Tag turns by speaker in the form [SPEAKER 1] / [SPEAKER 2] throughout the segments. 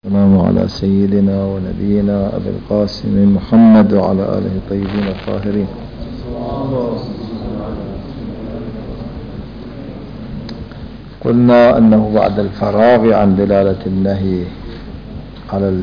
[SPEAKER 1] السلام على سيدنا ونبينا أبي القاسم محمد وعلى آله الطيبين الطاهرين. قلنا أنه بعد الفراغ عن دلالة النهي على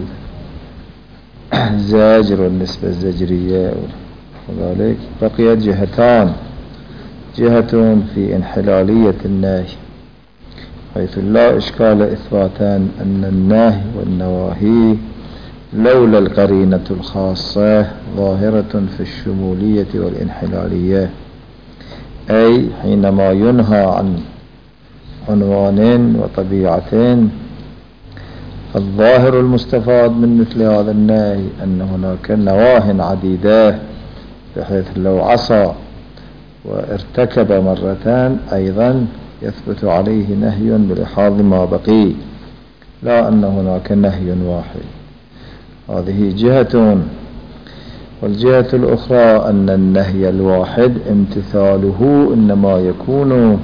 [SPEAKER 1] الزاجر والنسبة الزجرية وذلك بقيت جهتان: جهة في انحلالية النهي حيث لا إشكال إثباتان أن النهي والنواهي لولا القرينة الخاصة ظاهرة في الشمولية والانحلالية، أي حينما ينهى عن عنوان وطبيعتين فالظاهر المستفاد من مثل هذا النهي أن هناك نواه عديدة، بحيث لو عصى وارتكب مرتان أيضا يثبت عليه نهي بلحاظ ما بقي، لا أن هناك نهي واحد. هذه جهة. والجهة الأخرى أن النهي الواحد امتثاله إنما يكون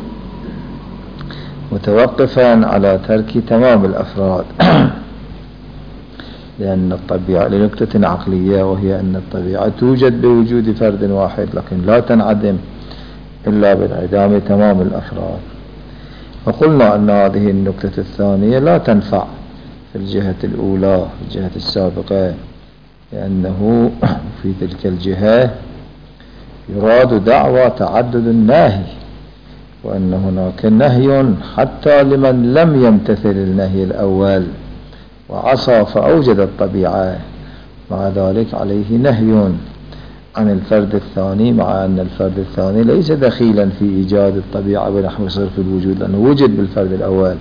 [SPEAKER 1] متوقفا على ترك تمام الأفراد لأن الطبيعة لنكتة عقلية، وهي أن الطبيعة توجد بوجود فرد واحد لكن لا تنعدم إلا بانعدام تمام الأفراد. وقلنا أن هذه النكتة الثانية لا تنفع في الجهة الأولى في الجهة السابقة، لأنه في تلك الجهة يراد دعوى تعدد الناهي، وأن هناك نهي حتى لمن لم يمتثل النهي الأول وعصى فأوجد الطبيعة، مع ذلك عليه نهي عن الفرد الثاني، مع أن الفرد الثاني ليس دخيلا في إيجاد الطبيعة بنحو صرف الوجود لأنه وجد بالفرد الأول.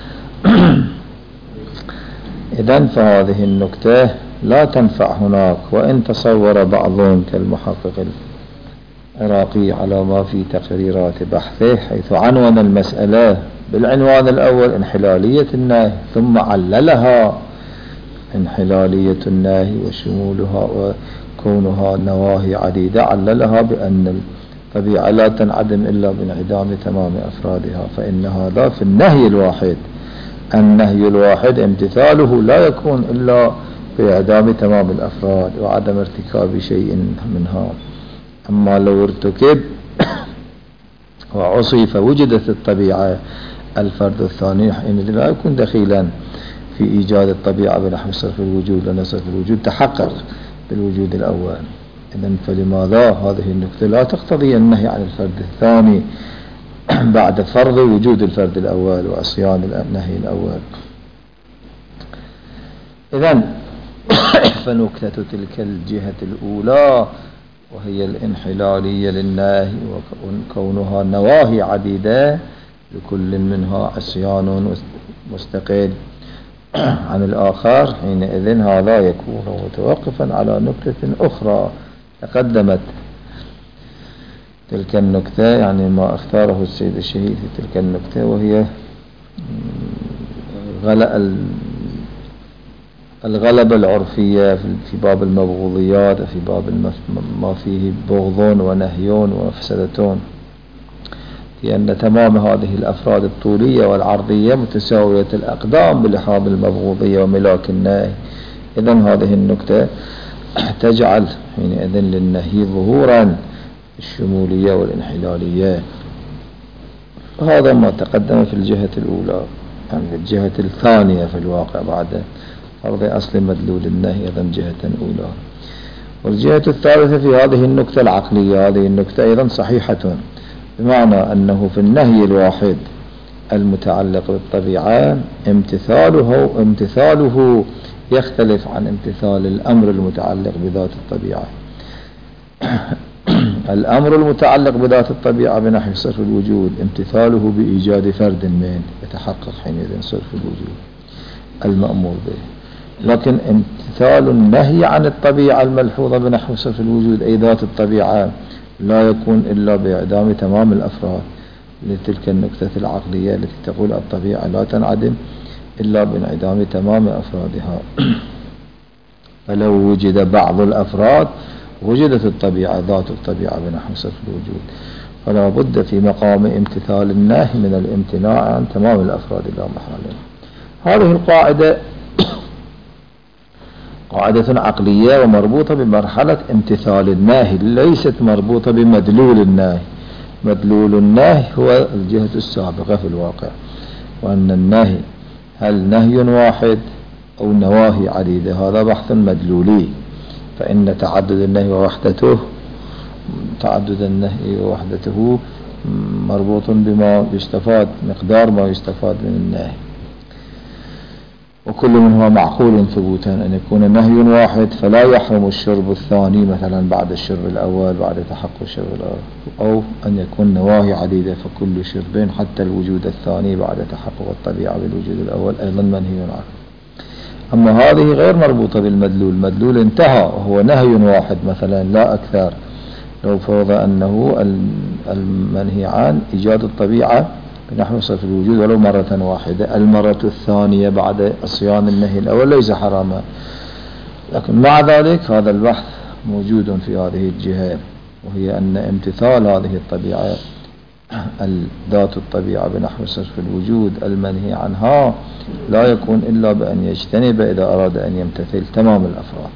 [SPEAKER 1] إذن فهذه النكتة لا تنفع هناك، وإن تصور بعضهم كالمحقق العراقي على ما في تقريرات بحثه حيث عنون المسألة بالعنوان الأول انحلالية النهي ثم عللها انحلالية النهي وشمولها وكونها نواهي عديدة، عللها بأن الطبيعة لا تنعدم إلا بانعدام تمام أفرادها، فإن هذا في النهي الواحد. النهي الواحد امتثاله لا يكون إلا بإعدام تمام الأفراد وعدم ارتكاب شيء منها. أما لو ارتكب وعصي فوجدت الطبيعة الفرد الثاني حينئذ لا يكون دخيلا في إيجاد الطبيعة بنحو صرف الوجود، لأن صرف الوجود تحقق بالوجود الأول. إذن فلماذا هذه النكتة لا تقتضي النهي عن الفرد الثاني بعد فرض وجود الفرد الأول وعصيان النهي الأول. إذن فنكتة تلك الجهة الأولى وهي الانحلالية للنهي وكونها نواهي عديدة لكل منها عصيان مستقل عن الآخر، حينئذ هذا يكون متوقفا على نكتة أخرى تقدمت تلك النكتة، يعني ما اختاره السيد الشهيد في تلك النكتة، وهي الغلبة العرفية في باب المبغوضيات وفي باب ما فيه بغض ونهي ومفسدتون، لأن تمام هذه الأفراد الطولية والعرضية متساوية الأقدام بلحاظ المبغوضية وملاك النهي. إذن هذه النكتة تجعل حينئذ للنهي ظهورا الشمولية والانحلالية. وهذا ما تقدم في الجهة الأولى، يعني الجهة الثانية في الواقع بعد فرض أصل مدلول النهي، أيضا جهة أولى. والجهة الثالثة في هذه النكتة العقلية، هذه النكتة أيضا صحيحة، بمعنى أنه في النهي الواحد المتعلق بالطبيعة امتثاله يختلف عن امتثال الأمر المتعلق بذات الطبيعة. الأمر المتعلق بذات الطبيعة بنحو صرف الوجود امتثاله بإيجاد فرد من يتحقق حينئذ صرف الوجود المأمور به، لكن امتثال النهي عن الطبيعة الملحوظة بنحو صرف الوجود أي ذات الطبيعة لا يكون إلا بإعدام تمام الأفراد لتلك النكتة العقلية التي تقول الطبيعة لا تنعدم إلا بانعدام تمام أفرادها. فلو وجد بعض الأفراد وجدت الطبيعة ذات الطبيعة بنحو صرف الوجود، فلا بد في مقام امتثال النهي من الامتناع عن تمام الأفراد لا محالة. هذه القاعدة قاعدة عقلية ومربوطة بمرحلة امتثال الناهي، ليست مربوطة بمدلول الناهي. مدلول الناهي هو الجهة السابقة في الواقع، وأن الناهي هل نهي واحد أو نواهي عديدة، هذا بحث مدلولي. فإن تعدد النهي ووحدته مربوط بما يستفاد، مقدار ما يستفاد من النهي، وكل منهما معقول ثبوتا. أن يكون نهي واحد فلا يحرم الشرب الثاني مثلا بعد الشرب الأول، بعد تحقق الشرب الأول، أو أن يكون نواهي عديدة فكل شرب حتى الوجود الثاني بعد تحقق الطبيعة بالوجود الأول أيضا منهي عنه. أما هذه غير مربوطة بالمدلول، مدلول انتهى وهو نهي واحد مثلا لا أكثر. لو فرض أنه المنهي عن إيجاد الطبيعة بنحو صرف الوجود ولو مرة واحدة، المرة الثانية بعد عصيان النهي الأول ليس حراما، لكن مع ذلك هذا البحث موجود في هذه الجهة، وهي أن امتثال هذه الطبيعة ذات الطبيعة بنحو صرف الوجود المنهي عنها لا يكون إلا بأن يجتنب إذا أراد أن يمتثل تمام الأفراد.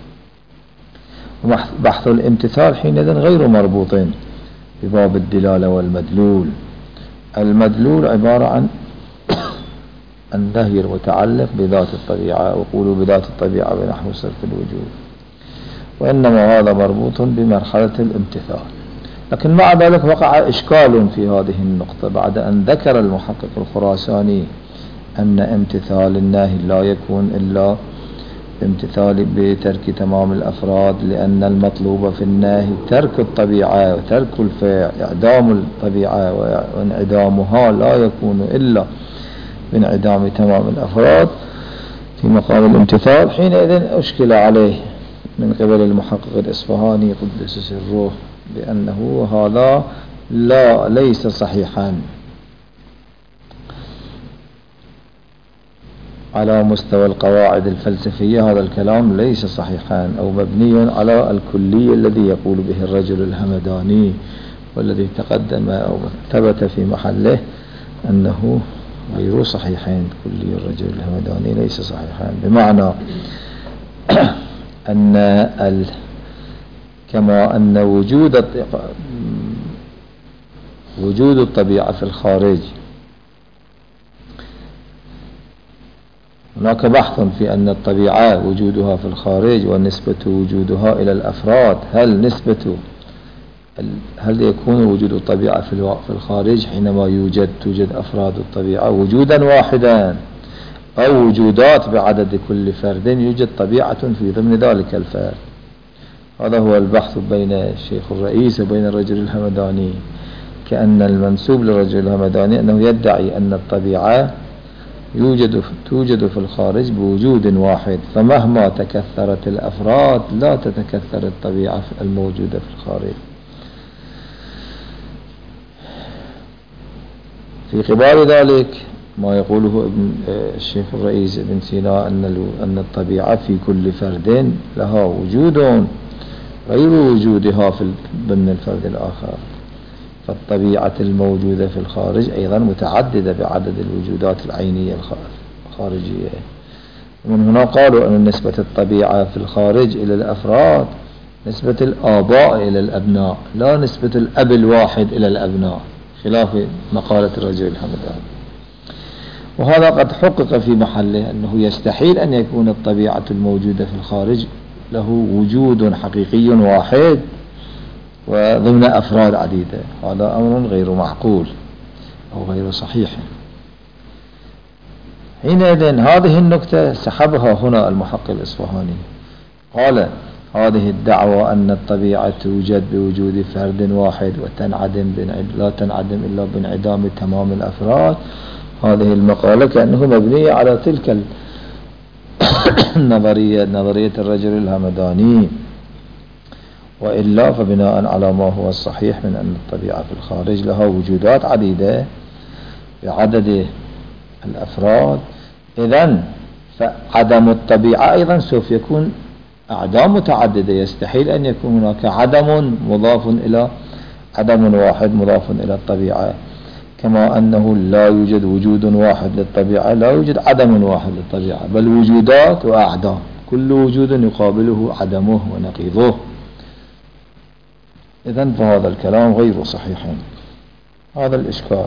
[SPEAKER 1] بحث الامتثال حينئذ غير مربوط بباب الدلالة والمدلول. المدلول عبارة عن النهي المتعلق بذات الطبيعة، وقولوا بذات الطبيعة بنحو صرف الوجود، وإنما هذا مربوط بمرحلة الامتثال. لكن مع ذلك وقع إشكال في هذه النقطة بعد أن ذكر المحقق الخراساني أن امتثال النهي لا يكون إلا امتثال بترك تمام الأفراد، لأن المطلوب في النهي ترك الطبيعة وترك الفعل، إعدام الطبيعة، وانعدامها لا يكون إلا بانعدام تمام الأفراد في مقام الامتثال. حينئذ أشكل عليه من قبل المحقق الإصفهاني قدس سره بأنه هذا ليس صحيحا على مستوى القواعد الفلسفية. هذا الكلام ليس صحيحا أو مبني على الكلي الذي يقول به الرجل الهمداني، والذي تقدم أو ثبت في محله أنه غير صحيحين. كلي الرجل الهمداني ليس صحيحا، بمعنى أن كما أن وجود الطبيعة في الخارج، هناك بحث في أن الطبيعة وجودها في الخارج ونسبة وجودها إلى الأفراد، هل يكون وجود الطبيعة في الخارج حينما توجد أفراد الطبيعة وجودا واحدا، أو وجودات بعدد كل فرد يوجد طبيعة في ضمن ذلك الفرد. هذا هو البحث بين الشيخ الرئيس وبين الرجل الهمداني، كأن المنسوب للرجل الهمداني أنه يدعي أن الطبيعة توجد في الخارج بوجود واحد، فمهما تكثرت الأفراد لا تتكثر الطبيعة الموجودة في الخارج. في قبال ذلك ما يقوله الشيخ الرئيس ابن سينا أن الطبيعة في كل فرد لها وجود غير وجودها في ضمن الفرد الآخر، فالطبيعة الموجودة في الخارج أيضا متعددة بعدد الوجودات العينية الخارجية. ومن هنا قالوا أن نسبة الطبيعة في الخارج إلى الأفراد نسبة الآباء إلى الأبناء، لا نسبة الأب الواحد إلى الأبناء، خلاف مقالة الرجل الهمداني. وهذا قد حقق في محله أنه يستحيل أن يكون الطبيعة الموجودة في الخارج له وجود حقيقي واحد وضمن أفراد عديدة، هذا أمر غير معقول أو غير صحيح. حينئذ هذه النكتة سحبها هنا المحقق الإصفهاني، قال هذه الدعوة أن الطبيعة توجد بوجود فرد واحد لا تنعدم إلا بانعدام تمام الأفراد، هذه المقالة كأنه مبنية على تلك نظرية الرجل الهمداني، وإلا فبناء على ما هو الصحيح من أن الطبيعة في الخارج لها وجودات عديدة بعدد الأفراد، إذن فعدم الطبيعة أيضا سوف يكون أعدام متعددة، يستحيل أن يكون هناك عدم واحد مضاف إلى الطبيعة، كما أنه لا يوجد وجود واحد للطبيعة لا يوجد عدم واحد للطبيعة، بل وجودات وأعدام كل وجود يقابله عدمه ونقيضه. إذن فهذا الكلام غير صحيح. هذا الإشكال،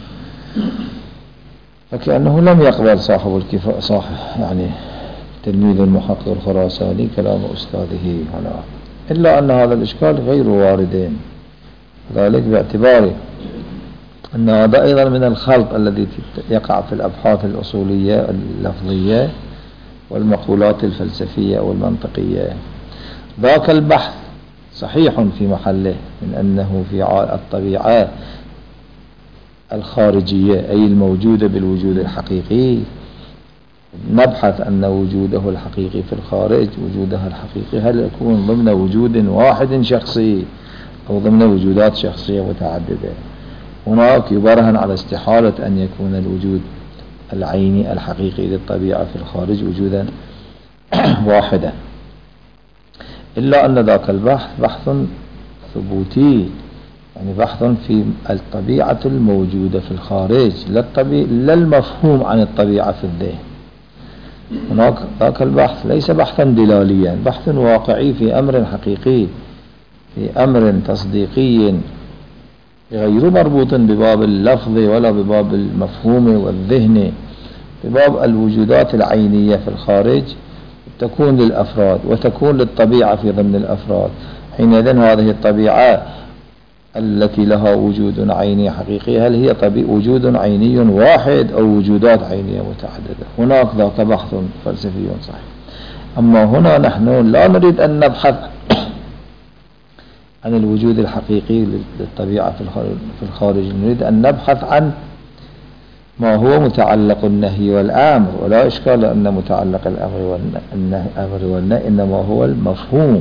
[SPEAKER 1] فكأنه لم يقبل صاحب يعني تلميذ المحقق الخراساني كلام أستاذه هنا، إلا أن هذا الإشكال غير وارد، ذلك باعتبار أن هذا أيضا من الخلط الذي يقع في الأبحاث الأصولية اللفظية والمقولات الفلسفية والمنطقية. ذاك البحث صحيح في محله من أنه في الطبيعة الخارجية أي الموجودة بالوجود الحقيقي، نبحث أن وجوده الحقيقي في الخارج وجودها الحقيقي هل يكون ضمن وجود واحد شخصي أو ضمن وجودات شخصية متعددة. هناك يبرهن على استحالة أن يكون الوجود العيني الحقيقي للطبيعة في الخارج وجودا واحدا، إلا أن ذاك البحث بحث ثبوتي، يعني بحث في الطبيعة الموجودة في الخارج لا المفهوم عن الطبيعة في الذهن. هناك ذاك البحث ليس بحثا دلاليا، بحث واقعي في أمر حقيقي، في أمر تصديقي غير مربوط بباب اللفظ ولا بباب المفهوم والذهن، بباب الوجودات العينية في الخارج تكون للأفراد وتكون للطبيعة في ضمن الأفراد. حينئذ هذه الطبيعة التي لها وجود عيني حقيقي هل هي وجود عيني واحد أو وجودات عينية متعددة؟ هناك ذاك بحث فلسفي صحيح. أما هنا نحن لا نريد أن نبحث عن الوجود الحقيقي للطبيعة في الخارج، نريد أن نبحث عن ما هو متعلق النهي والأمر، ولا إشكال أن متعلق الأمر والنهي إنما هو المفهوم،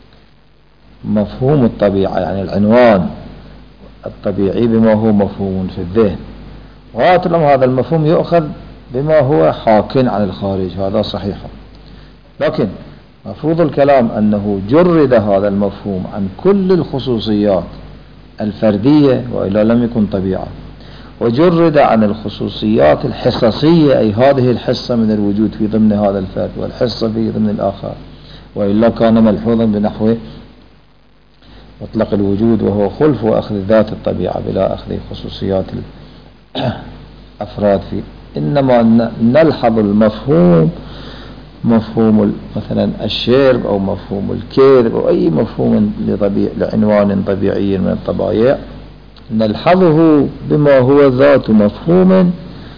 [SPEAKER 1] مفهوم الطبيعة، يعني العنوان الطبيعي بما هو مفهوم في الذهن، وطالما هذا المفهوم يؤخذ بما هو حاكٍ عن الخارج هذا صحيح. لكن مفروض الكلام أنه جرد هذا المفهوم عن كل الخصوصيات الفردية وإلا لم يكن طبيعة، وجرد عن الخصوصيات الحصصية أي هذه الحصة من الوجود في ضمن هذا الفرد والحصة في ضمن الآخر، وإلا كان ملحوظا بنحو مطلق الوجود وهو خلف وأخذ ذات الطبيعة بلا أخذ خصوصيات الأفراد فيه. إنما نلحظ المفهوم، مفهوم مثلا الشرب أو مفهوم الكذب أو أي مفهوم لعنوان طبيعي من الطبائع، نلحظه بما هو ذات مفهوم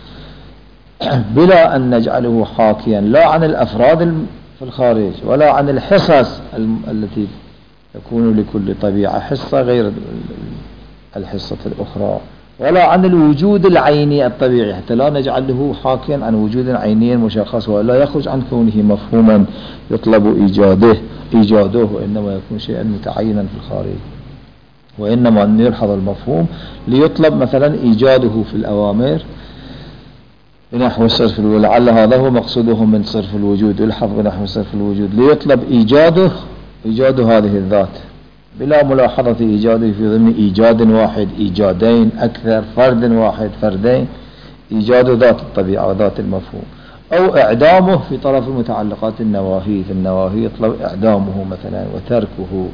[SPEAKER 1] بلا أن نجعله حاكيا لا عن الأفراد في الخارج ولا عن الحصص التي تكون لكل طبيعة حصة غير الحصة الأخرى، ولا عن الوجود العيني الطبيعي، حتى لا نجعله حاكيا عن وجود عيني مشخص ولا يخرج عن كونه مفهوما يطلب إيجاده وإنما يكون شيئا متعينا في الخارج. وإنما أن يلحظ المفهوم ليطلب مثلا إيجاده في الأوامر بنحو صرف الوجود، لعل هذا هو مقصودهم من صرف الوجود، يلحظ بنحو صرف الوجود ليطلب إيجاد هذه الذات بلا ملاحظة إيجاده في ضمن إيجاد واحد، إيجادين، أكثر، فرد واحد، فردين، إيجاد ذات الطبيعة وذات المفهوم، أو إعدامه في طرف المتعلقات النواهي، في النواهي يطلب إعدامه مثلا وتركه.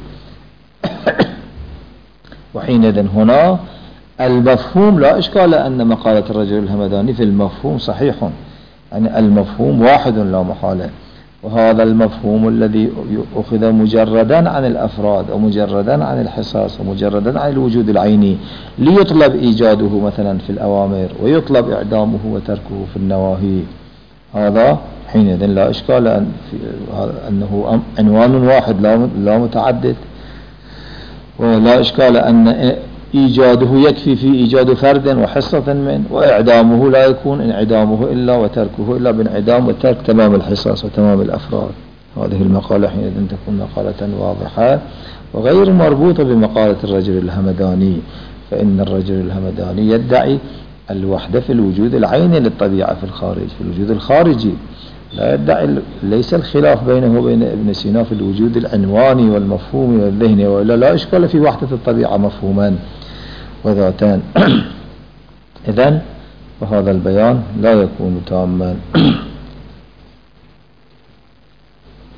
[SPEAKER 1] وحينئذ هنا المفهوم لا إشكال أن مقالة الرجل الهمداني في المفهوم صحيح، يعني المفهوم واحد لا محالة، وهذا المفهوم الذي أخذ مجردا عن الأفراد ومجردا عن الحصص ومجردا عن الوجود العيني ليطلب إيجاده مثلا في الأوامر ويطلب إعدامه وتركه في النواهي، هذا حينئذ لا إشكال أنه عنوان واحد لا متعدد، ولا إشكال أن إيجاده يكفي في إيجاد فرد وحصة منه، وإعدامه لا يكون انعدامه إلا وتركه إلا بانعدام وترك تمام الحصص وتمام الأفراد. هذه المقالة حينئذ تكون مقالة واضحة وغير مربوطة بمقالة الرجل الهمداني، فإن الرجل الهمداني يدعي الوحدة في الوجود العيني للطبيعة في الخارج، في الوجود الخارجي لا يدعي، ليس الخلاف بينه وبين ابن سينا في الوجود العنواني والمفهومي والذهني، وإلا لا إشكال في وحدة الطبيعة مفهومان وذاتان. إذن وهذا البيان لا يكون تاما.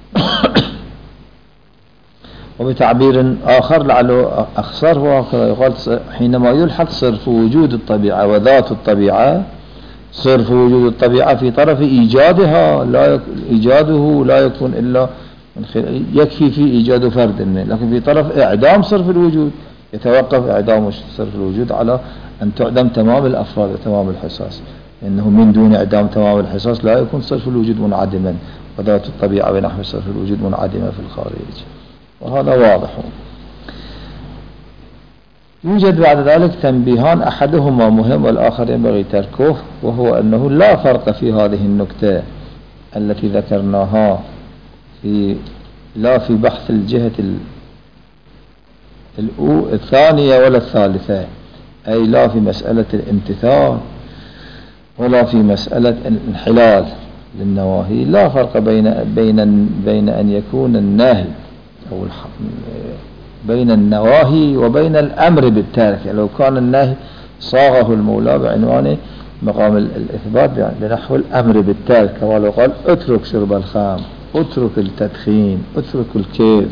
[SPEAKER 1] وبتعبير آخر لعله أخصر هو يقال حينما يلحق صرف وجود الطبيعة وذات الطبيعة، صرف وجود الطبيعة في طرف إيجادها إيجاده لا يكون إلا من يكفي في إيجاد فرد منه، لكن في طرف إعدام صرف الوجود يتوقف إعدام صرف الوجود على أن تعدم تمام الأفراد وتمام الحصص، لأنه من دون إعدام تمام الحصص لا يكون صرف الوجود منعدما، وذات الطبيعة بنحو صرف الوجود منعدمة في الخارج، وهذا واضح. يوجد بعد ذلك تنبيهان، أحدهما مهم والآخر ينبغي تركه، وهو أنه لا فرق في هذه النكتة التي ذكرناها لا في بحث الجهة الثانية ولا الثالثة، أي لا في مسألة الامتثال ولا في مسألة الانحلال للنواهي. لا فرق بين أن يكون النهي أو بين النواهي وبين الأمر بالترك. لو كان النهي صاغه المولى بعنوان مقام الإثبات بنحو الأمر بالترك، كما لو قال اترك شرب الخمر، اترك التدخين، اترك الكيل،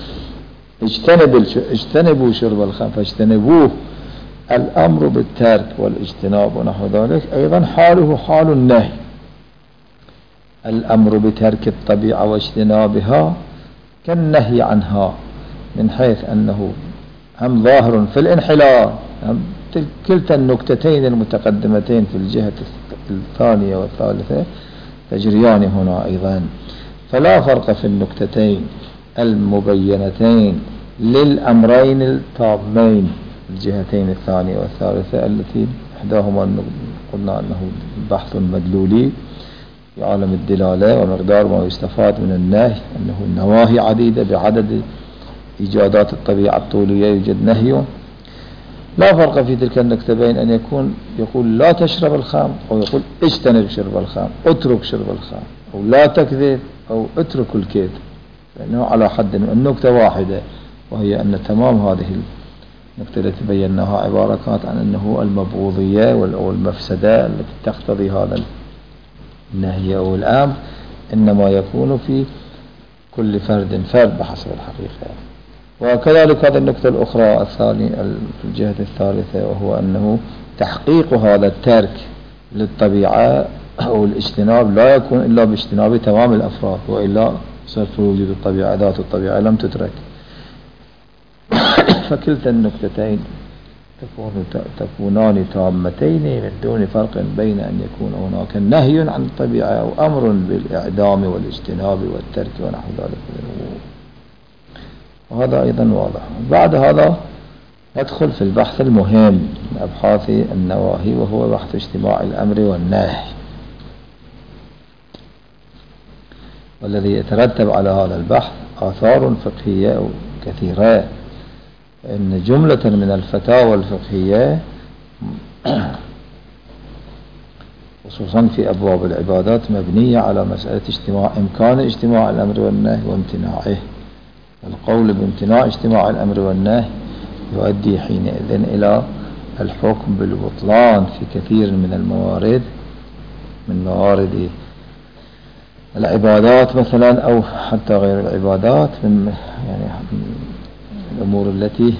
[SPEAKER 1] اجتنبوا شرب الخمر فاجتنبوه، الأمر بالترك والاجتناب ونحو ذلك أيضا حاله حال النهي. الأمر بترك الطبيعة واجتنابها كالنهي عنها، من حيث أنه هم ظاهر في الانحلال، كلتا النكتتين المتقدمتين في الجهة الثانية والثالثة تجريان هنا أيضا، فلا فرق في النكتتين المبينتين للأمرين التامين، الجهتين الثانية والثالثة التي إحداهما قلنا أنه بحث مدلولي في عالم الدلالة ومقدار ما يستفاد من النهي، أنه النواهي عديدة بعدد إيجادات الطبيعة الطولية يوجد نهي. لا فرق في تلك النكتة بين أن يقول لا تشرب الخمر، أو يقول اجتنب شرب الخمر، اترك شرب الخمر، أو لا تكذب، أو اترك الكذب، لأنه على حد النكتة واحدة، وهي أن تمام هذه النكتة التي بيناها عبارة كانت عن أنه المبغوضية أو المفسدة التي تقتضي هذا النهي أو الأمر إنما يكون في كل فرد بحسب الحقيقة. وكذلك هذه النكتة الأخرى الثانية في الجهة الثالثة، وهو أنه تحقيق هذا الترك للطبيعة أو الاجتناب لا يكون إلا باجتناب تمام الأفراد، وإلا صرف وجود الطبيعة ذات الطبيعة لم تترك. فكلتا النكتتين تكونان تامتين من دون فرق بين أن يكون هناك نهي عن الطبيعة أو أمر بالإعدام والاجتناب والترك ونحو ذلك، وهذا أيضا واضح. بعد هذا ندخل في البحث المهم من أبحاث النواهي، وهو بحث اجتماع الأمر والنهي، والذي يترتب على هذا البحث آثار فقهية كثيرة، فإن جملة من الفتاوى الفقهية خصوصا في أبواب العبادات مبنية على مسألة إمكان اجتماع الأمر والنهي وامتناعه. القول بامتناع اجتماع الأمر والنهي يؤدي حينئذ إلى الحكم بالبطلان في كثير من الموارد، من موارد العبادات مثلا، أو حتى غير العبادات، من يعني الأمور التي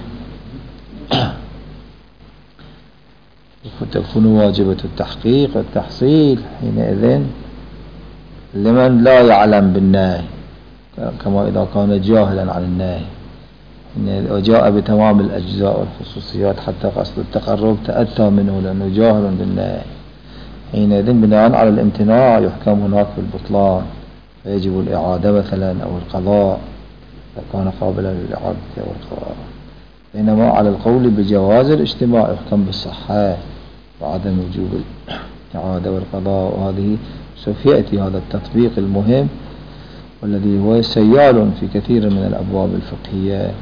[SPEAKER 1] تكون واجبة التحقيق والتحصيل حينئذ لمن لا يعلم بالنهي، كما إذا كان جاهلا عن النهي وجاء بتمام الأجزاء والخصوصيات حتى قصد التقرب تأتى منه لأنه جاهل بالنهي، حينئذ بناء على الامتناع يحكم هناك بالبطلان، فيجب الإعادة مثلا أو القضاء فكان قابلا للإعادة والقضاء. بينما على القول بجواز الاجتماع يحكم بالصحة وعدم وجوب الإعادة والقضاء. وهذه سوف يأتي هذا التطبيق المهم والذي هو سيال في كثير من الأبواب الفقهية.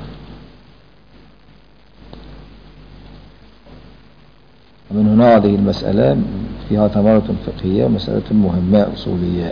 [SPEAKER 1] ومن هنا هذه المسألة فيها ثمرة فقهية ومسألة مهمة أصولية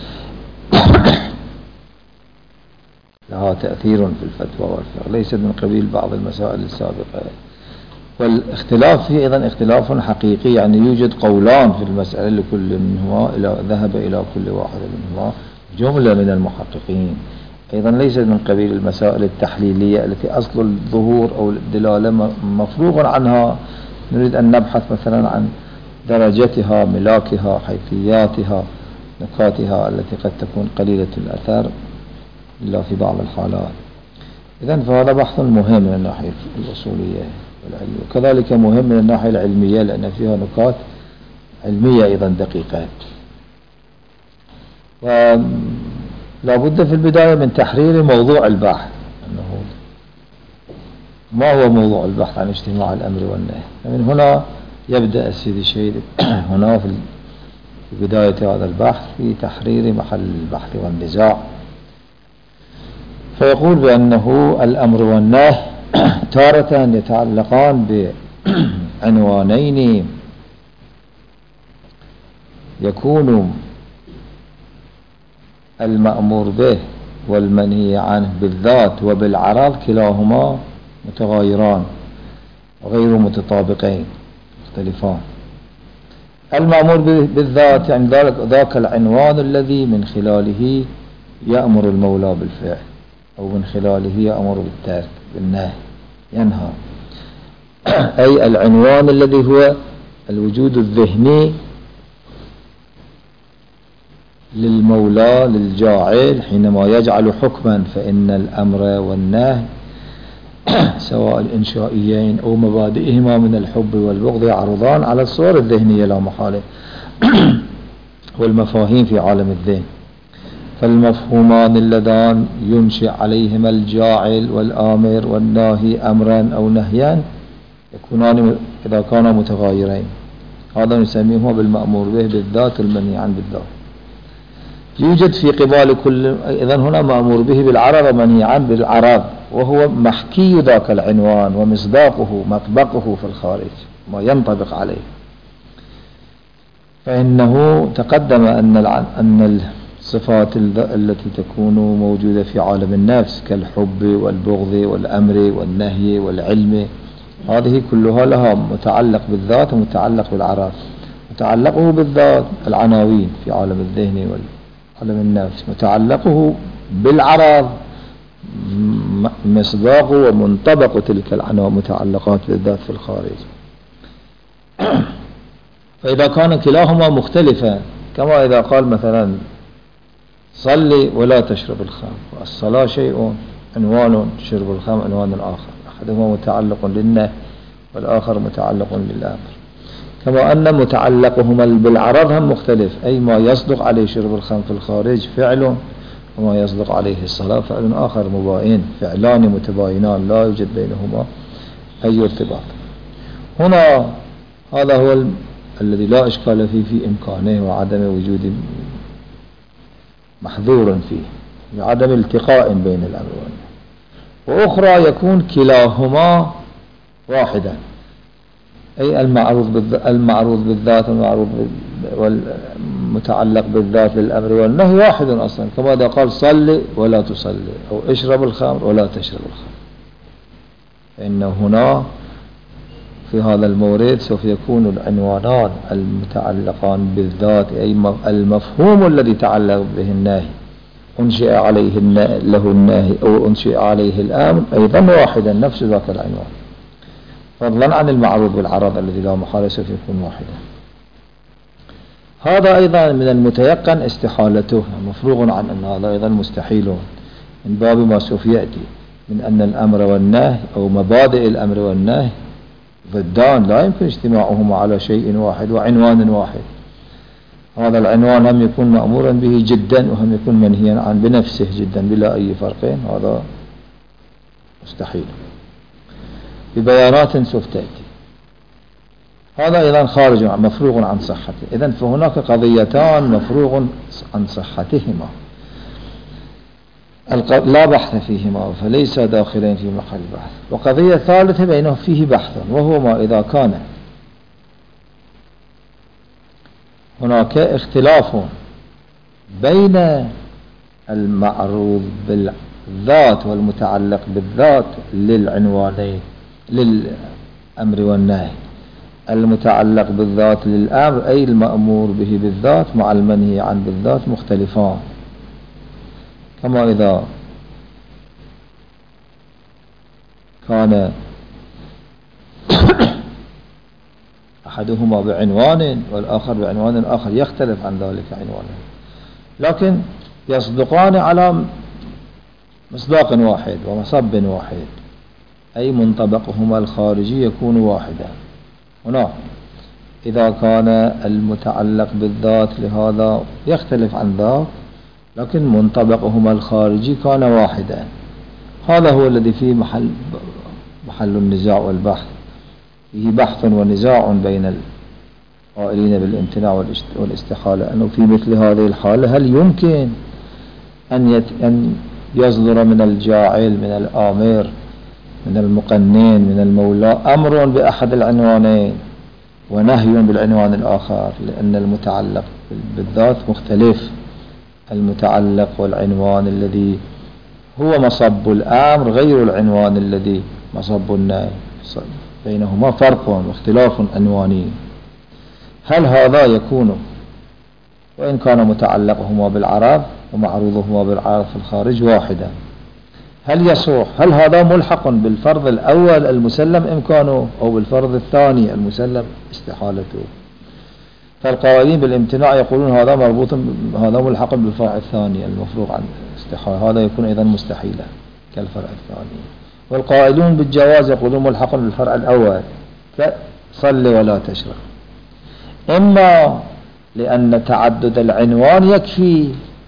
[SPEAKER 1] لها تأثير في الفتوى والفقه، ليست من قبيل بعض المسائل السابقة. والاختلاف فيه أيضا اختلاف حقيقي، يعني يوجد قولان في المسألة لكل منهما، ذهب إلى كل واحد منهما جملة من المحققين، أيضا ليست من قبيل المسائل التحليلية التي أصل الظهور أو الدلالة مفروغ عنها. نريد أن نبحث مثلا عن درجتها، ملاكها، حيثياتها، نقاطها التي قد تكون قليلة الأثر إلا في بعض الحالات. إذن فهذا بحث مهم من الناحية الأصولية والعلمية، وكذلك مهم من الناحية العلمية لأن فيها نقاط علمية أيضا دقيقة. ولا بد في البداية من تحرير موضوع البحث، أنه ما هو موضوع البحث عن اجتماع الأمر والنهي. فمن هنا يبدأ السيد الشهيد هنا في بداية هذا البحث في تحرير محل البحث والنزاع، فيقول بأنه الأمر والنهي تارة يتعلقان بعنوانين يكون المأمور به والمنهي عنه بالذات وبالعرض كلاهما متغايران وغير متطابقين مختلفان. المأمور بالذات يعني ذاك العنوان الذي من خلاله يأمر المولى بالفعل أو من خلاله يأمر بالترك بالنهي ينهى، أي العنوان الذي هو الوجود الذهني للمولى للجاعل حينما يجعل حكما، فإن الأمر والنهي سواء الإنشائيين أو مبادئهما من الحب والبغض يعرضان على الصور الذهنية لا محالة والمفاهيم في عالم الذهن. فالمفهومان اللذان ينشئ عليهما الجاعل والآمر والناهي أمرا أو نهيا يكونان إذا كانا متغايرين، هذا نسميه بالمأمور به بالذات والمنهي عنه بالذات. يوجد في قبال كل إذن هنا مأمور به بالعرض ومنهي عنه بالعرض، وهو محكي ذاك العنوان ومصداقه مطبقه في الخارج ما ينطبق عليه. فإنه تقدم أن الصفات التي تكون موجودة في عالم النفس كالحب والبغض والأمر والنهي والعلم هذه كلها لها متعلق بالذات ومتعلق بالعرض. متعلقه بالذات العناوين في عالم الذهن وعالم النفس، متعلقه بالعرض مصداقه ومنطبق تلك العناوين متعلقات بالذات في الخارج. فإذا كان كلاهما مختلفا كما إذا قال مثلا صلي ولا تشرب الخمر، والصلاة شيء عنوان، شرب الخمر عنوان آخر، أحدهما متعلق للنهي والآخر متعلق للأمر. كما أن متعلقهما بالعرض هم مختلف، أي ما يصدق عليه شرب الخمر في الخارج فعل، وما يصدق عليه الصلاة فعل آخر مباين، فعلان متباينان لا يوجد بينهما أي ارتباط. هنا هذا هو الذي لا إشكال فيه في إمكانه وعدم وجود محظور فيه لعدم التقاء بين الأمر والنهي. وأخرى يكون كلاهما واحدا، أي المعروض بالذات والمتعلق بالذات للأمر والنهي واحد أصلا، كما إذا قال صلي ولا تصلي أو اشرب الخمر ولا تشرب الخمر. فإن هنا في هذا المورد سوف يكون العنوانان المتعلقان بالذات أي المفهوم الذي تعلق به النهي أنشئ عليه له النهي أو أنشئ عليه الأمر أيضا واحدا نفس ذاك العنوان، فضلا عن المعروض بالعرض الذي لا محالة سوف يكون واحدا. هذا أيضا من المتيقن استحالته، مفروغ عن أن هذا أيضا مستحيل من باب ما سوف يأتي من أن الأمر والنهي أو مبادئ الأمر والنهي ضدان لا يمكن اجتماعهما على شيء واحد وعنوان واحد. هذا العنوان هم يكون مأمورا به جدا وهم يكون منهيا عن بنفسه جدا بلا أي فرقين، هذا مستحيل ببيانات سوف تأتي. هذا أيضا خارج مفروغ عن صحته. إذن فهناك قضيتان مفروغ عن صحتهما لا بحث فيهما فليس داخلين في محل بحث. وقضية ثالثة بينه فيه بحث، وهو ما إذا كان هناك اختلاف بين المعروض بالذات والمتعلق بالذات للعنوانين للأمر والنهي، المتعلق بالذات للأمر أي المأمور به بالذات مع المنهي عن بالذات مختلفان. كما إذا كان أحدهما بعنوان والآخر بعنوان آخر يختلف عن ذلك عنوانه، لكن يصدقان على مصداق واحد ومصب واحد، أي منطبقهما الخارجي يكون واحدا. هنا إذا كان المتعلق بالذات لهذا يختلف عن ذاك، لكن منطبقهما الخارجي كان واحدا، هذا هو الذي فيه محل النزاع والبحث، فيه بحث ونزاع بين القائلين بالامتناع والاستحالة، أنه في مثل هذه الحالة هل يمكن أن يصدر من الجاعل من الآمر من المقنن من المولى أمر بأحد العنوانين ونهي بالعنوان الآخر، لأن المتعلق بالذات مختلف. المتعلق والعنوان الذي هو مصب الأمر غير العنوان الذي مصب النهي، بينهما فرق واختلاف عنواني. هل هذا يكون وإن كان متعلقهما بالعرض ومعروضهما بالعرض في الخارج واحدا، هل يصح؟ هل هذا ملحق بالفرض الأول المسلم إمكانه أو بالفرض الثاني المسلم استحالته؟ فالقائلين بالامتناع يقولون هذا مربوط، هذا ملحق بالفرع الثاني المفروغ عن استحالة، هذا يكون أيضا مستحيلا كالفرع الثاني. والقائلون بالجواز يقولون ملحق بالفرع الأول كصل ولا تشرب، إما لأن تعدد العنوان يكفي،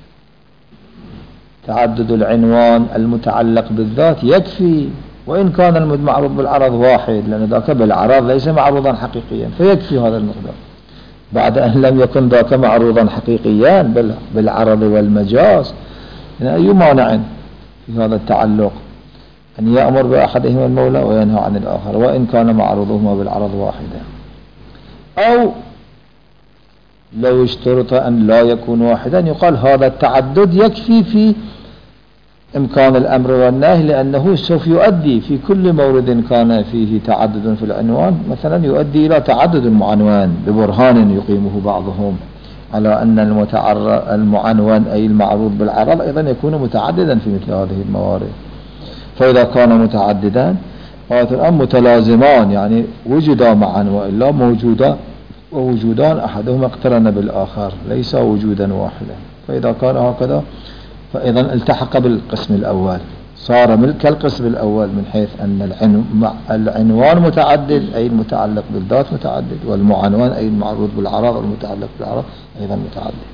[SPEAKER 1] تعدد العنوان المتعلق بالذات يكفي، وإن كان المعروض بالعرض واحد، لأن ذاك بالعرض ليس معروضا حقيقيا فيكفي هذا المقدار، بعد أن لم يكن ذاك معروضا حقيقيا بالعرض والمجاز. يعني أي مانع في هذا التعلق أن يأمر بأحدهما المولى وينهى عن الآخر وإن كان معروضهما بالعرض واحدا؟ أو لو اشترط أن لا يكون واحدا يقال هذا التعدد يكفي في إمكان الأمر والنهي، لأنه سوف يؤدي في كل مورد كان فيه تعدد في العنوان مثلا يؤدي إلى تعدد المعنوان ببرهان يقيمه بعضهم على أن المعنون أي المعروض بالعرض أيضا يكون متعددا في مثل هذه الموارد. فإذا كان متعددا الآن متلازمان، يعني وجدا معا وإلا موجودا، ووجودان أحدهما اقترن بالآخر ليس وجودا واحدا. فإذا كان هكذا فإذا التحق بالقسم الأول، صار كالقسم الأول من حيث أن العنوان متعدد أي المتعلق بالذات متعدد، والمعنون أي المعروض بالعرض والمتعلق بالعرض أيضا متعدد.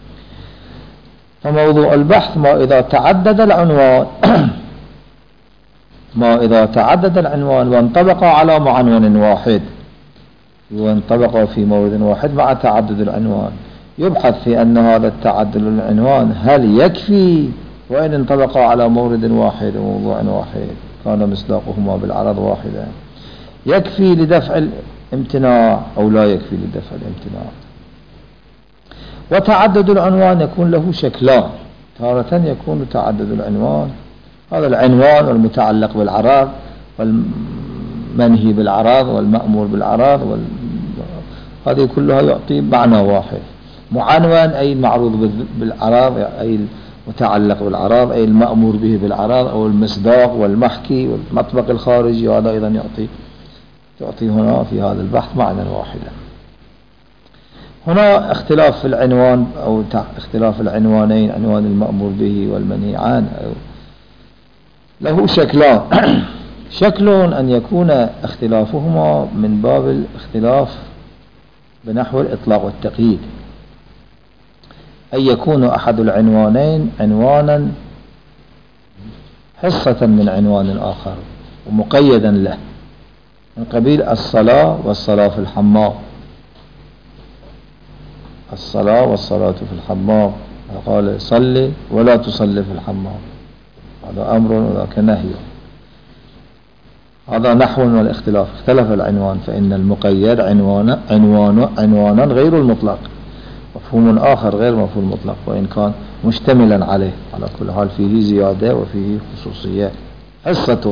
[SPEAKER 1] فموضوع البحث ما إذا تعدد العنوان ما إذا تعدد العنوان وانطبق على معنون واحد وانطبق في مورد واحد مع تعدد العنوان، يبحث في أن هذا التعدد العنوان هل يكفي وإن انطبق على مورد واحد وموضوع واحد كان مصداقهما بالعرض واحدا، يكفي لدفع الامتناع أو لا يكفي لدفع الامتناع. وتعدد العنوان يكون له شكلان، تارة يكون تعدد العنوان هذا العنوان والمتعلق بالعرض والمنهي بالعرض والمأمور بالعرض هذه كلها يعطي معنى واحد. معنون أي المعروض بالعرض أي المتعلق بالعرض أي المأمور به بالعرض أو المصداق والمحكي والمطبق الخارجي، هذا أيضا تعطي هنا في هذا البحث معنى واحدا. هنا اختلاف في العنوان أو اختلاف العنوانين، عنوان المأمور به والمنهي عنه له شكلان. شكل أن يكون اختلافهما من باب الاختلاف بنحو الإطلاق والتقييد، أي يكون أحد العنوانين عنوانا حصة من عنوان آخر ومقيدا له، من قبيل الصلاة والصلاة في الحمام، الصلاة والصلاة في الحمام، قال صلي ولا تصلي في الحمام، هذا أمر وذاك نهي، هذا نحو والاختلاف. اختلف العنوان فإن المقيد عنوانا غير المطلق، مفهوم آخر غير مفهوم المطلق وإن كان مشتملا عليه، على كل حال فيه زيادة وفيه خصوصية، حصة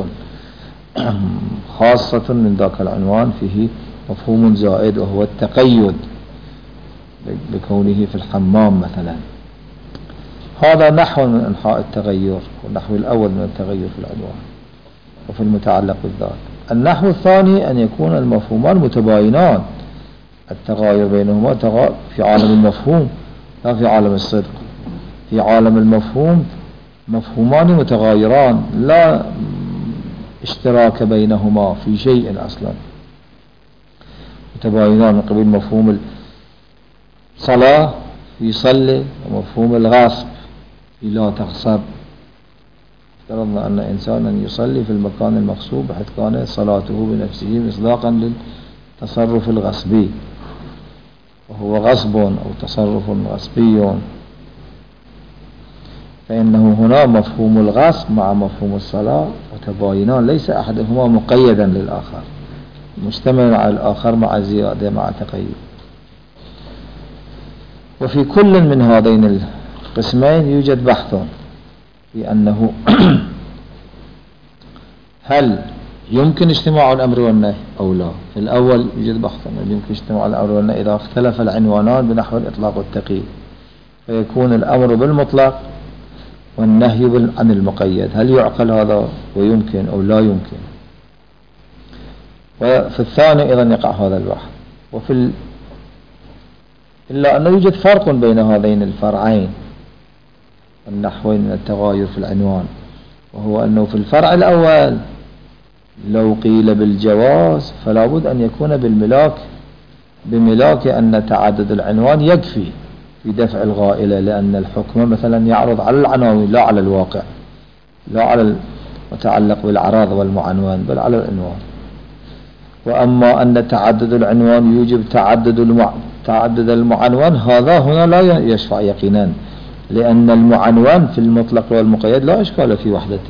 [SPEAKER 1] خاصة من ذاك العنوان فيه مفهوم زائد وهو التقيد بكونه في الحمام مثلا. هذا نحو من أنحاء التغير، والنحو الأول من التغير في العنوان. وفي المتعلق بالذات. النحو الثاني أن يكون المفهومان متباينان، التغاير بينهما في عالم المفهوم لا في عالم الصدق. في عالم المفهوم مفهومان متغايران لا اشتراك بينهما في شيء أصلا، متباينان من قبل مفهوم الصلاة في صلي، ومفهوم الغصب في لا تغصب. افترضنا أن إنسانا يصلي في المكان المغصوب بحيث كانت صلاته بنفسه مصداقا للتصرف الغصبي، وهو غصب أو تصرف غصبي، فإنه هنا مفهوم الغصب مع مفهوم الصلاة متباينان، ليس أحدهما مقيدا للآخر، مشتمل على الآخر مع زيادة مع تقيد. وفي كل من هذين القسمين يوجد بحث في أنه هل يمكن اجتماع الأمر والنهي أو لا. في الأول يوجد بحث هل يمكن اجتماع الأمر والنهي إذا اختلف العنوانان بنحو الإطلاق والتقييد، فيكون الأمر بالمطلق والنهي عن المقيد، هل يعقل هذا ويمكن أو لا يمكن. وفي الثاني أيضا يقع هذا البحث. إلا أنه يوجد فرق بين هذين الفرعين النحوين من التغاير في العنوان، وهو أنه في الفرع الأول لو قيل بالجواز فلا بد أن يكون بملاك أن تعدد العنوان يكفي في دفع الغائلة، لأن الحكم مثلا يعرض على العناوين لا على الواقع، لا على المتعلق بالأعراض والمعنوان بل على العنوان. وأما أن تعدد العنوان يوجب تعدد المعنون، هذا هنا لا يشفع يقينا، لأن المعنون في المطلق والمقيد لا إشكال في وحدته.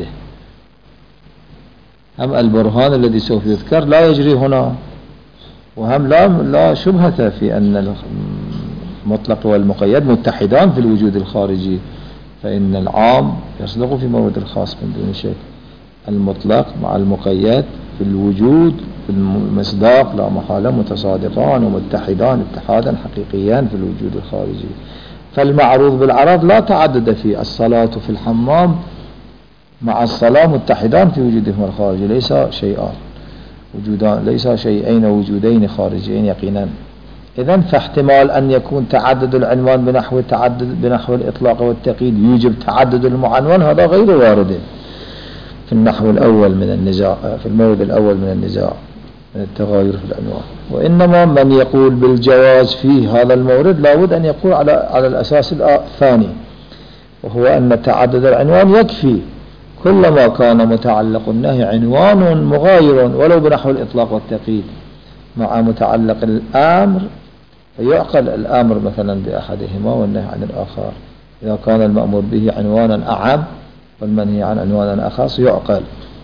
[SPEAKER 1] هم البرهان الذي سوف يذكر لا يجري هنا، وهم لا شبهة في أن المطلق والمقيد متحدان في الوجود الخارجي، فإن العام يصدق في مورد الخاص من دون شك. المطلق مع المقيد في الوجود في المصداق لا محالة متصادقان ومتحدان اتحادا حقيقيا في الوجود الخارجي. فالمعروض بالعرض لا تعدد فيه، الصلاة في الحمام مع الصلاة متحدان في وجودهما الخارجي، ليس شيئان وجودان، ليس شيئين وجودين خارجيين يقينا. إذن فاحتمال أن يكون تعدد العنوان بنحو الإطلاق والتقييد يوجب تعدد المعنون، هذا غير وارد في النحو الأول من النزاع، في المورد الأول من النزاع من التغاير في العنوان. وإنما من يقول بالجواز في هذا المورد لابد أن يقول على الأساس الثاني، وهو أن تعدد العنوان يكفي كلما كان متعلق النهي عنوان مغاير ولو بنحو الإطلاق والتقييد مع متعلق الأمر، فيعقل الأمر مثلا بأحدهما والنهي عن الآخر. إذا كان المأمور به عنوانا أعم والمنهي عن عنوانا أخص يعقل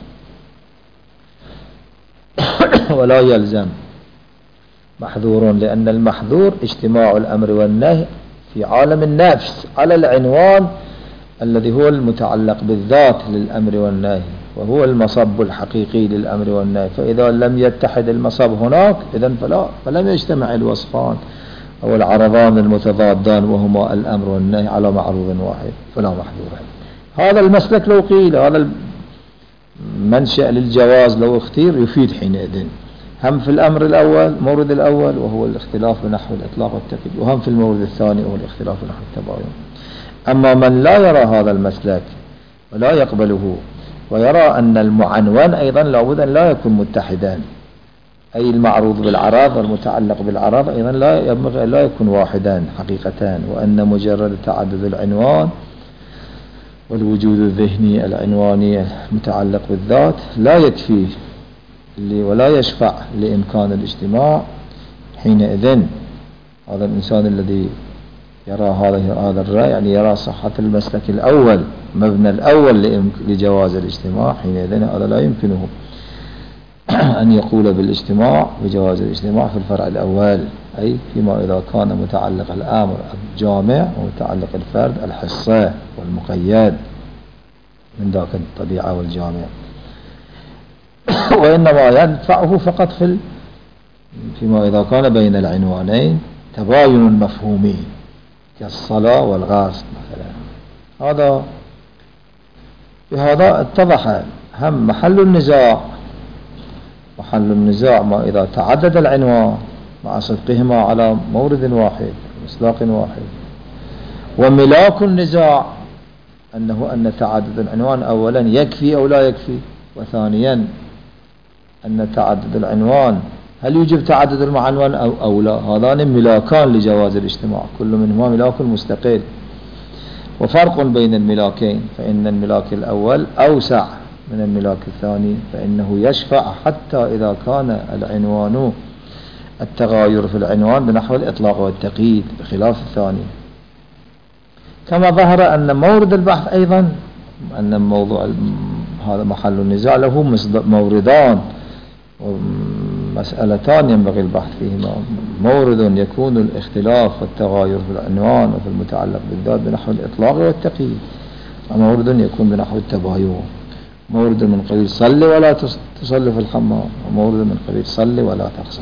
[SPEAKER 1] ولا يلزم محذور، لأن المحذور اجتماع الأمر والنهي في عالم النفس على العنوان الذي هو المتعلق بالذات للأمر والنهي، وهو المصب الحقيقي للأمر والنهي. فإذا لم يتحد المصب هناك إذن فلم يجتمع الوصفان أو العرضان المتضادان وهما الأمر والنهي على معروض واحد، فلا محذور. هذا المسلك لو قيل هذا المنشأ للجواز لو اختير يفيد حينئذ هم في الأمر الأول مورد الأول وهو الاختلاف نحو الإطلاق والتقييد، وهم في المورد الثاني وهو الاختلاف نحو التباين. أما من لا يرى هذا المسلك ولا يقبله ويرى أن المعنون أيضا لابد أن لا يكون متحدان، أي المعروض بالعراض والمتعلق بالعراض أيضا لا يكون واحدان حقيقتان، وأن مجرد تعدد العنوان والوجود الذهني العنواني المتعلق بالذات لا يكفي ولا يشفع لإمكان الاجتماع. حينئذ هذا الإنسان الذي يرى هذا الرأي يعني يرى صحة المسلك الأول مبنى الأول لجواز الاجتماع، حينئذ هذا لا يمكنه أن يقول بالاجتماع بجواز الاجتماع في الفرع الأول، أي فيما إذا كان متعلق الأمر الجامع ومتعلق الفرد الحصة والمقيد من ذاك الطبيعة والجامع. وإنما يدفعه فقط فيما إذا كان بين العنوانين تباين مفهومي كالصلاة والغاصب مثلا. بهذا اتضح هم محل النزاع ما إذا تعدد العنوان مع صدقهما على مورد واحد مصداق واحد. وملاك النزاع أن تعدد العنوان أولا يكفي أو لا يكفي، وثانيا أن تعدد العنوان هل يجب تعدد المعنون أو لا. هذان ملاكان لجواز الاجتماع، كل منهما ملاك مستقل. وفرق بين الملاكين، فإن الملاك الأول أوسع من الملاك الثاني، فإنه يشفع حتى إذا كان العنوان التغاير في العنوان بنحو الإطلاق والتقييد بخلاف الثاني. كما ظهر أن مورد البحث أيضا أن موضوع هذا محل النزاع له موردان ومسألتان ينبغي البحث فيهما. مورد يكون الاختلاف والتغاير في العنوان وفي المتعلق بالذات بنحو الإطلاق والتقييد، ومورد يكون بنحو التباين. مورد من قبيل صل ولا تصلي في الحمام، ومورد من قبيل صل ولا تقصر.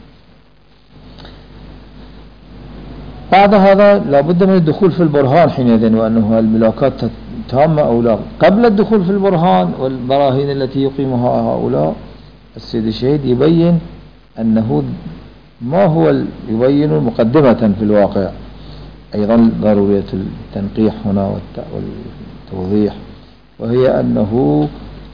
[SPEAKER 1] بعد هذا لابد من الدخول في البرهان حينئذ، وأنه الملاكات تامة أو لا. قبل الدخول في البرهان والبراهين التي يقيمها هؤلاء، السيد الشهيد يبين أنه ما هو يبين مقدمة في الواقع أيضا ضرورية التنقيح هنا والتوضيح، وهي أنه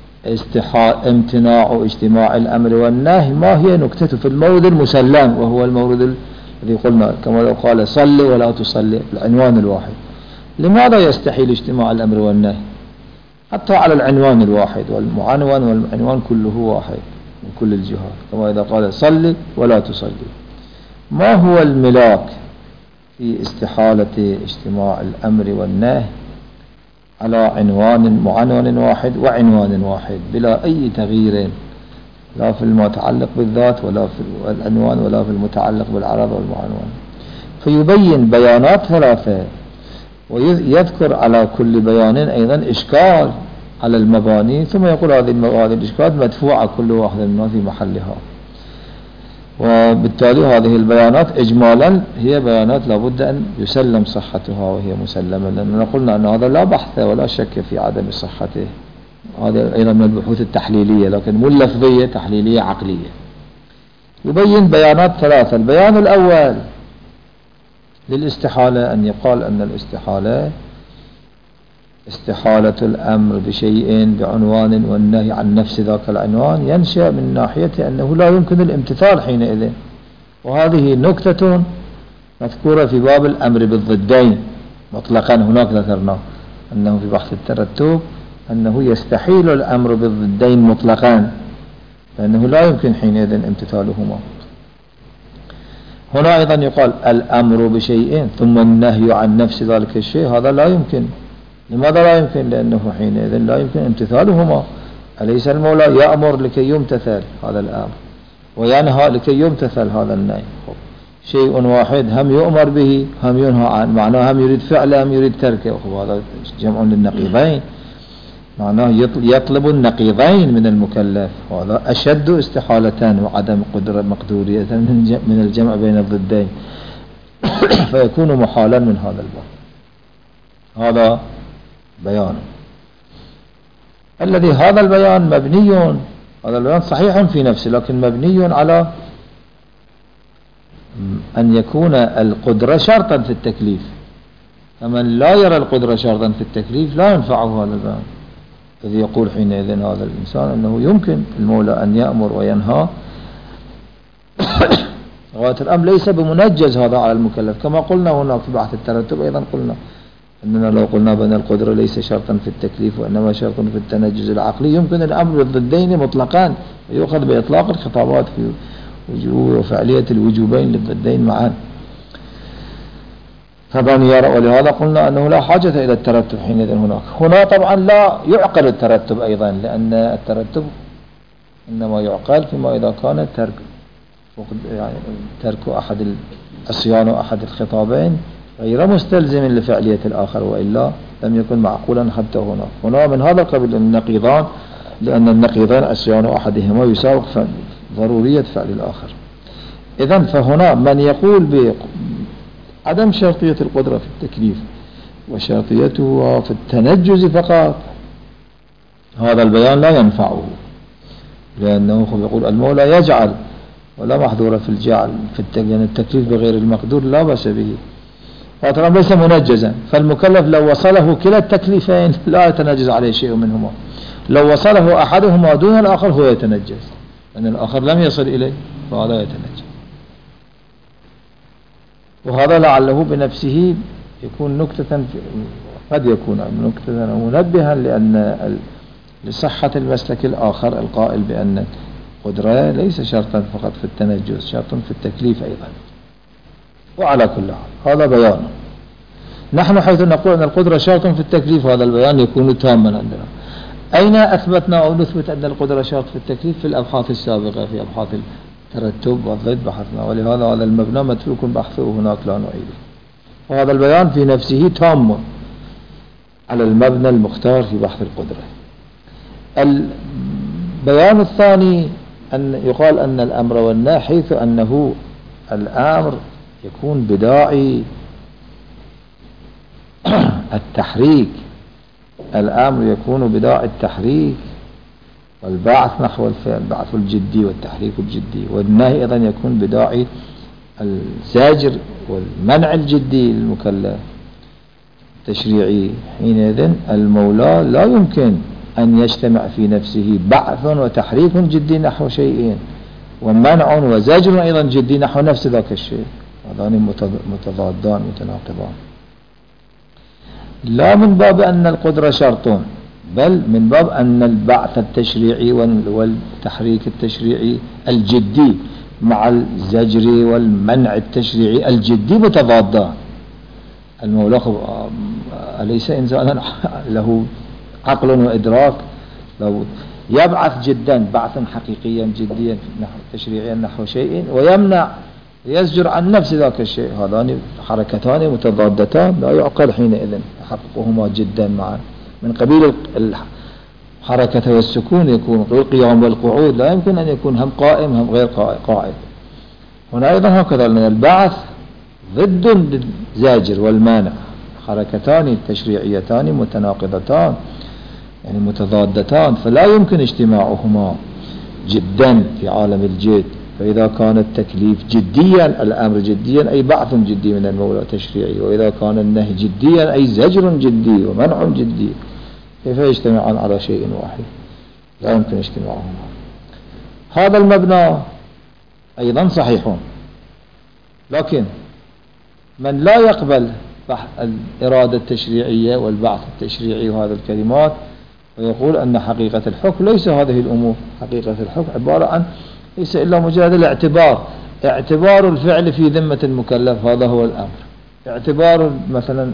[SPEAKER 1] امتناع اجتماع الأمر والنهي ما هي نكتة في المورد المسلم، وهو المورد الذي قلنا كما لو قال صل ولا تصلي العنوان الواحد. لماذا يستحيل اجتماع الأمر والنهي حتى على العنوان الواحد، والمعنون والعنوان كله واحد من كل الجهات، كما إذا قال صل ولا تصلي. ما هو الملاك في استحالة اجتماع الأمر والنهي على معنون واحد وعنوان واحد بلا أي تغيير، لا في المتعلق بالذات ولا في العنوان ولا في المتعلق بالعرض والمعنون؟ فيبين بيانات ثلاثة، ويذكر على كل بيان أيضا إشكال على المباني، ثم يقول هذه الإشكالات مدفوعة كل واحد منها في محلها. وبالتالي هذه البيانات إجمالا هي بيانات لابد أن يسلم صحتها وهي مسلمة، لأننا قلنا أن هذا لا بحث ولا شك في عدم صحته. هذا أيضا من البحوث التحليلية، لكن مو لفظية، تحليلية عقلية. يبين بيانات ثلاثة. البيان الأول للاستحالة أن يقال أن الاستحالة استحالة الأمر بشيء بعنوان والنهي عن نفس ذاك العنوان ينشأ من ناحية أنه لا يمكن الامتثال حينئذ، وهذه نكتة مذكورة في باب الأمر بالضدين مطلقا. هناك ذكرنا أنه في بحث الترتب أنه يستحيل الأمر بالضدين مطلقا، لأنه لا يمكن حينئذ امتثالهما. هنا أيضا يقال الأمر بشيء ثم النهي عن نفس ذلك الشيء، هذا لا يمكن. لماذا لا يمكن؟ لأنه حينئذ لا يمكن امتثالهما. أليس المولى يأمر لكي يمتثل هذا الأمر وينهى لكي يمتثل هذا النهي؟ شيء واحد هم يؤمر به هم ينهى عنه، معناه هم يريد فعله هم يريد تركه، وهذا جمع للنقيضين، معناه يطلب النقيضين من المكلف، وهذا أشد استحالة وعدم مقدورية من الجمع بين الضدين فيكون محالا من هذا الباب. هذا بيان الذي هذا البيان مبني، هذا البيان صحيح في نفسه لكن مبني على أن يكون القدرة شرطا في التكليف. فمن لا يرى القدرة شرطا في التكليف لا ينفعه هذا البيان، إذ يقول حينئذ هذا الإنسان أنه يمكن المولى أن يأمر وينهى غاية الأمر ليس بمنجز هذا على المكلف. كما قلنا هناك في بحث الترتب أيضا قلنا أننا لو قلنا بأن القدرة ليس شرطا في التكليف وإنما شرط في التنجز العقلي، يمكن الأمر بالضدين مطلقان ويؤخذ بإطلاق الخطابات في وجوب وفعلية الوجوبين للضدين معا. فمن يرى، ولهذا قلنا أنه لا حاجة إلى الترتب حينئذ. هنا طبعا لا يعقل الترتب أيضا، لأن الترتب إنما يعقل فيما إذا كان ترك أحد عصيان أحد الخطابين غير مستلزم لفعلية الآخر، وإلا لم يكن معقولا حتى هنا من هذا القبيل النقيضان، لأن النقيضان عصيان أحدهما يساوق ضرورية فعل الآخر. إذن فهنا من يقول بعدم شرطية القدرة في التكليف وشرطيته في التنجز فقط، هذا البيان لا ينفعه، لأنه يقول المولى يجعل ولا محظور في الجعل يعني التكليف بغير المقدور لا بأس به، هذا ليس منجزا، فالمكلف لو وصله كلا التكليفين لا يتنجز عليه شيء منهما، لو وصله أحدهما دون الآخر هو يتنجز، لأن الآخر لم يصل إليه فهذا يتنجز. وهذا لعله بنفسه يكون نكتة قد يكون نكتة منبها، لأن لصحة المسلك الآخر القائل بأن القدرة ليس شرطا فقط في التنجز، شرط في التكليف أيضا. وعلى كل حال هذا بيان. نحن حيث نقول أن القدرة شرط في التكليف هذا البيان يكون تاما عندنا. أين أثبتنا أو نثبت أن القدرة شرط في التكليف؟ في الأبحاث السابقة، في أبحاث الترتب والضد بحثنا، ولهذا هذا المبنى متروك بحثه هناك لا نعيده. وهذا البيان في نفسه تام على المبنى المختار في بحث القدرة. البيان الثاني أن يقال أن الأمر والنهي، حيث أنه الأمر يكون بداعي التحريك، الأمر يكون بداعي التحريك والبعث نحو الفعل، البعث الجدي والتحريك الجدي، والنهي أيضا يكون بداعي الزاجر والمنع الجدي للمكلف التشريعي. حينئذ المولى لا يمكن أن يجتمع في نفسه بعث وتحريك جدي نحو شيئين ومنع وزجر أيضا جدي نحو نفس ذاك الشيء، هذان متضادان متناقضان، لا من باب أن القدرة شرط، بل من باب أن البعث التشريعي والتحريك التشريعي الجدي مع الزجر والمنع التشريعي الجدي متضادان. المولى أليس إنسانا له عقل وإدراك؟ لو يبعث جدا بعثا حقيقيا جديا نحو تشريعيا نحو شيء، ويمنع يزجر عن نفس ذاك الشيء، هذان حركتان متضادتان لا يعقل حينئذ تحققهما جدا معا. من قبيل الحركة والسكون يكون القيام والقعود، لا يمكن أن يكون هم قائم هم غير قاعد. هنا أيضا هكذا، لأن البعث ضد الزاجر والمانع، حركتان تشريعيتان متناقضتان يعني متضادتان، فلا يمكن اجتماعهما جدا في عالم الجد. فإذا كان التكليف جديا الأمر جديا أي بعث جدي من المولى تشريعي، وإذا كان النهي جديا أي زجر جدي ومنع جدي، كيف يجتمعان على شيء واحد؟ لا يمكن اجتماعهما. هذا المبنى أيضا صحيح، لكن من لا يقبل الإرادة التشريعية والبعث التشريعي وهذه الكلمات، ويقول أن حقيقة الحكم ليس هذه الأمور، حقيقة الحكم عبارة عن ليس إلا مجرد الاعتبار، اعتبار الفعل في ذمة المكلف، هذا هو الأمر. اعتبار مثلا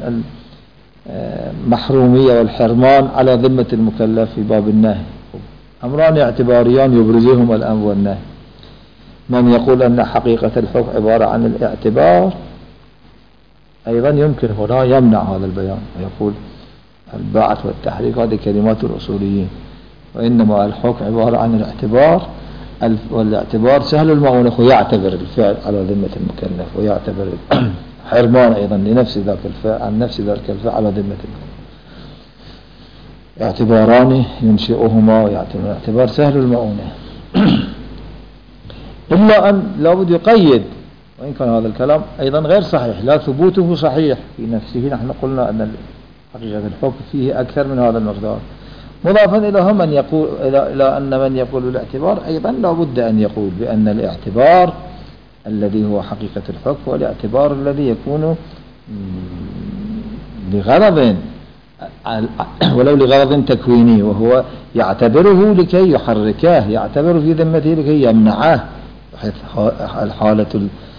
[SPEAKER 1] المحرومية والحرمان على ذمة المكلف في باب النهي، أمران اعتباريان يبرزهما الأمر والنهي. من يقول أن حقيقة الحكم عبارة عن الاعتبار أيضا يمكن هنا يمنع هذا البيان ويقول البعث والتحريك هذه كلمات الأصوليين، وإنما الحكم عبارة عن الاعتبار، والاعتبار سهل المؤونة، ويعتبر الفعل على ذمة المكلف، ويعتبر حرمان أيضا لنفس ذاك الفعل عن نفس ذاك الفعل على ذمة المكلف. اعتباران ينشئهما ويعتبر اعتبار سهل المؤونة. إلا أن لابد يقيد، وإن كان هذا الكلام أيضا غير صحيح، لا ثبوته صحيح في نفسه. نحن قلنا أن حقيقة الحكم فيه أكثر من هذا المقدار، مضافا إلى من يقول إلى أن من يقول بالاعتبار أيضا لا بد أن يقول بأن الاعتبار الذي هو حقيقة الحكم هو الاعتبار الذي يكون لغرض ولو لغرض تكويني، وهو يعتبره لكي يحركه، يعتبر في ذمته لكي يمنعه، بحيث الحالة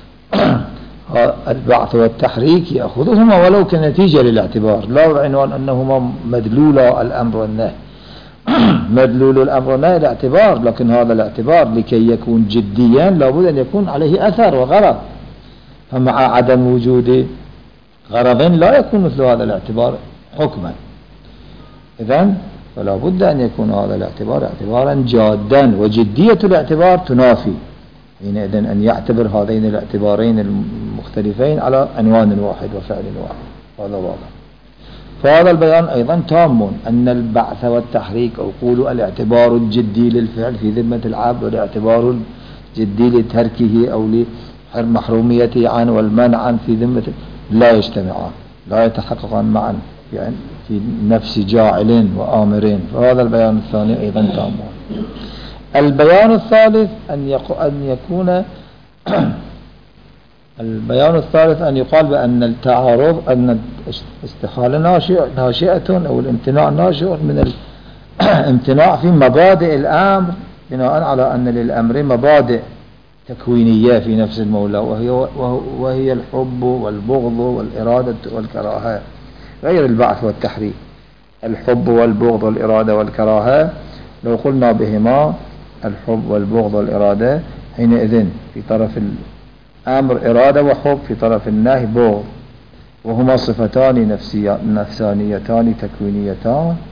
[SPEAKER 1] البعث والتحريك يأخذهما ولو كنتيجة للاعتبار، لا بعنوان أنهما مدلول الأمر والنهي. مدلول الأمر والنهي الاعتبار، لكن هذا الاعتبار لكي يكون جديا لابد أن يكون عليه أثر وغرض، فمع عدم وجود غرض لا يكون مثل هذا الاعتبار حكما. إذن فلا بد أن يكون هذا الاعتبار اعتبارا جادا، وجدية الاعتبار تنافي حينئذ أن يعتبر هذين الاعتبارين المختلفين على عنوان واحد وفعل واحد، هذا واضح. فهذا البيان أيضا تام، أن البعث والتحريك أو قولوا الاعتبار الجدي للفعل في ذمة العبد والاعتبار الجدي لتركه أو لمحروميته عنه والمنع في ذمته لا يجتمعان، لا يتحققان معا يعني في نفس جاعل وآمرين. فهذا البيان الثاني أيضا تام. البيان الثالث البيان الثالث أن يقال بأن التعارض، أن الاستحالة ناشئة أو الامتناع ناشئ من الامتناع في مبادئ الأمر، بناء على أن للأمر مبادئ تكوينية في نفس المولى، وهي الحب والبغض والإرادة والكراهة، غير البعث والتحريك. الحب والبغض والإرادة والكراهة لو قلنا بهما الحب والبغض والإرادة، حينئذ في طرف الأمر إرادة وحب، في طرف النهي بغض، وهما صفتان نفسانيتان تكوينيتان،